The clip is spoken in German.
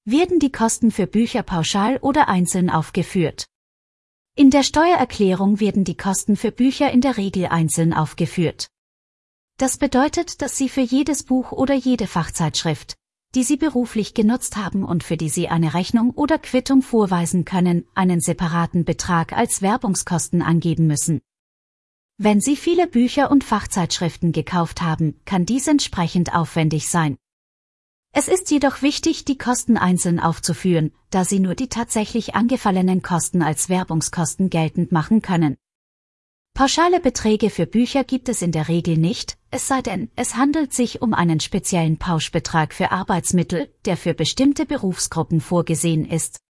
Werden die Kosten für Bücher pauschal oder einzeln aufgeführt? In der Steuererklärung werden die Kosten für Bücher in der Regel einzeln aufgeführt. Das bedeutet, dass Sie für jedes Buch oder jede Fachzeitschrift, die Sie beruflich genutzt haben und für die Sie eine Rechnung oder Quittung vorweisen können, einen separaten Betrag als Werbungskosten angeben müssen. Wenn Sie viele Bücher und Fachzeitschriften gekauft haben, kann dies entsprechend aufwendig sein. Es ist jedoch wichtig, die Kosten einzeln aufzuführen, da Sie nur die tatsächlich angefallenen Kosten als Werbungskosten geltend machen können. Pauschale Beträge für Bücher gibt es in der Regel nicht, es sei denn, es handelt sich um einen speziellen Pauschbetrag für Arbeitsmittel, der für bestimmte Berufsgruppen vorgesehen ist.